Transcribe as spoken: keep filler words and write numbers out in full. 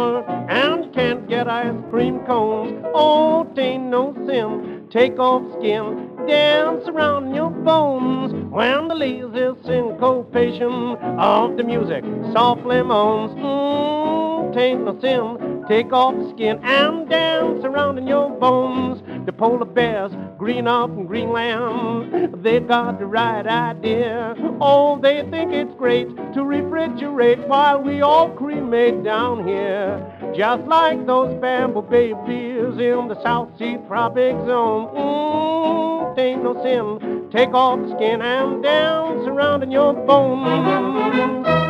summer and you can't get ice cream cones. Oh, tain't no sin. Take off skin, dance around your bones when the lazy syncopation of the music softly moans. Mmm, tain't no sin. Take off the skin and dance around in your bones. The polar bears green up in Greenland, they got the right idea. Oh, they think it's great to refrigerate while we all cremate down here. Just like those bamboo babies in the South Sea tropic zone. Mmm, ain't no sin. Take off the skin and dance around in your bones.